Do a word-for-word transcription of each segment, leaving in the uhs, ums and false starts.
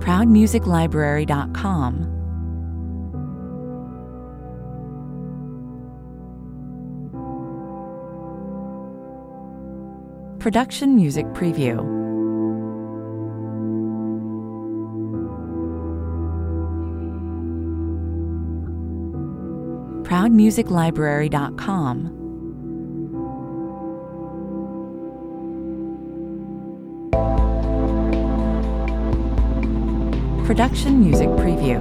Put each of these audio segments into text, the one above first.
proud music library dot com. Production Music Preview. proud music library dot com. Production Music Preview.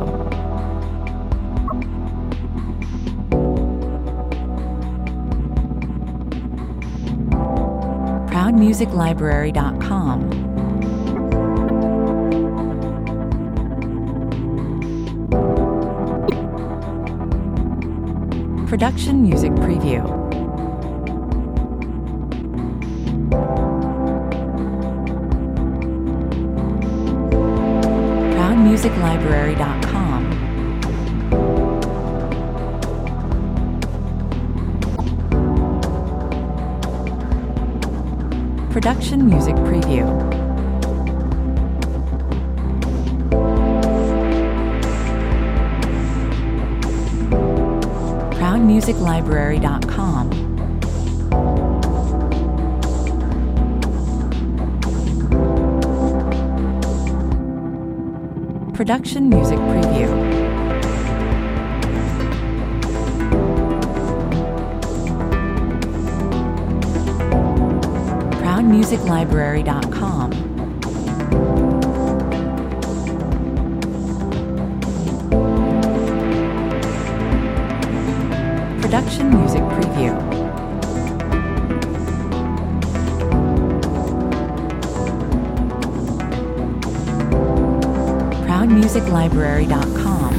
proud music library dot com. Production Music Preview. proud music library dot com. Production Music Preview. proud music library dot com. Production Music Preview. proud music library dot com. Production Music Preview. proud music library dot com.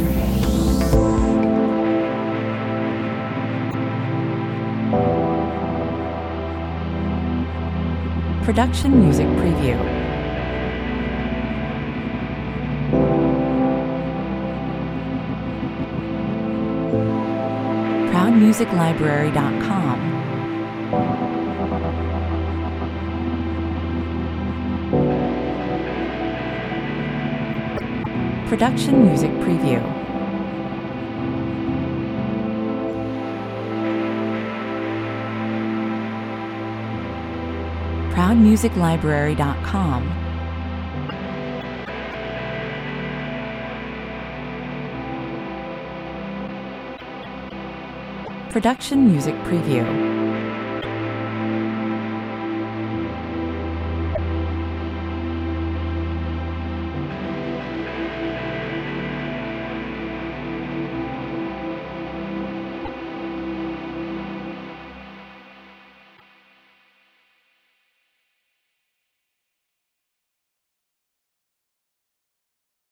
Production Music Preview. proud music library dot com. Production Music Preview. proud music library dot com. Production Music Preview.